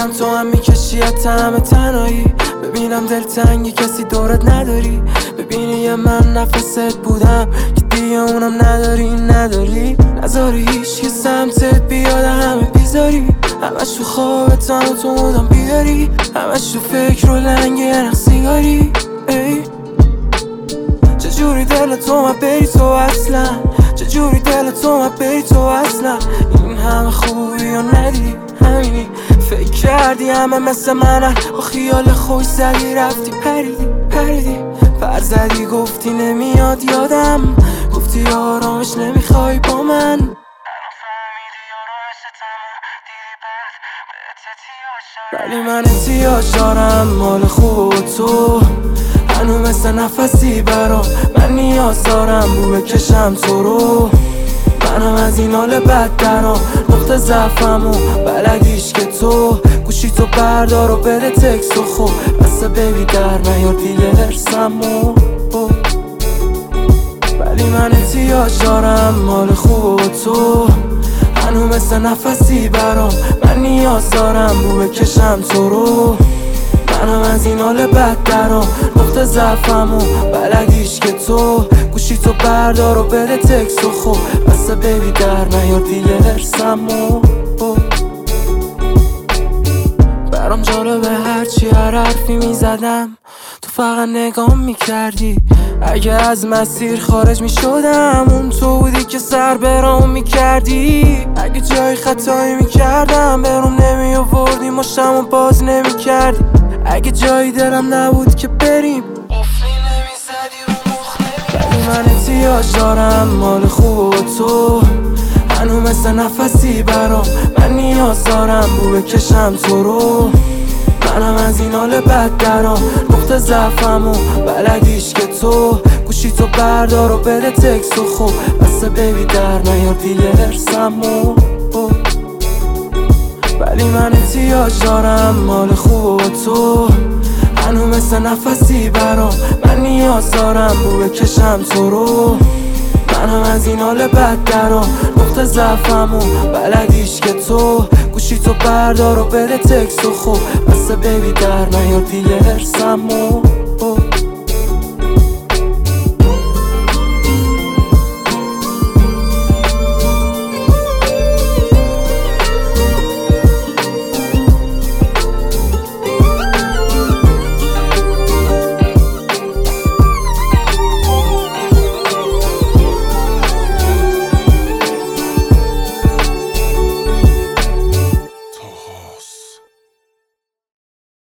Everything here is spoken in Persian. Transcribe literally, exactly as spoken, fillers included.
ببینم تو هم میکشی از طعم تنهایی، ببینم دلتنگی کسی دورت نداری، ببینی یه من نفست بودم که دیگه اونم نداری نداری نذاری هیچ که سمتت بیاد همه بیزاری، همش تو خوابت هم تو مودم بیاری، همش تو فکر و لنگ یه نخ سیگاری. ای چجوری دل تو ما بری تو اصلا، چجوری دل تو ما بری تو اصلا، این همه خوبی و ندی همینی فکر کردی همه مثل منن، با خیال خوش زدی رفتی پریدی پریدی پر زدی گفتی نمیاد یادم، گفتی آرامش نمیخوای با من، ولی من احتیاج دارم مال خوب تو، هنو مثل نفسی برام من نیاز دارم رو بکشم تو رو، منم از این حال بد درام نقطه ضعفم و بلدیش که تو گوشی تو بردار و بده تکس و خوب بسه بیبی در نیار دیگه هرسمو، ولی من احتیاج دارم مال خوب تو، هنو مثل نفسی برام من نیاز دارم رو بکشم تو رو، منم از این حال بد درام نقطه ضعفم و بلدیش که تو گوشی تو بردار و بده تکس و خوب بسه بیبی در نیار دیگه هرسمو، برام جالبه هرچی هر حرفی میزدم تو فقط نگام میکردی، اگه از مسیر خارج میشدم اون تو بودی که سر برام میکردی، اگه جای خطایی میکردم برام نمی آوردی مشتم و باز نمیکردی، اگه جایی دلم نبود که بریم قفلی نمیزدی رو مخ نمیکردی، ولی من احتیاج دارم مال خوب تو، هنو مثل نفسی برام من نیاز دارم رو بکشم تو رو، منم از این حال بد درام نقطه ضعفم و بلدیش که تو گوشی تو بردار و بده تکس و خوب بسه بیبی در نیار دیگه هرسمو، ولی من احتیاج دارم مال خوب تو، هنو مثل نفسی برام من نیاز دارم رو بکشم تو رو، منم از این حال بد درام نقطه ضعفم و بلدیش که تو گوشی تو بردار و بده تکس و خوب بسه بیبی در نیار دیگه هرسمو.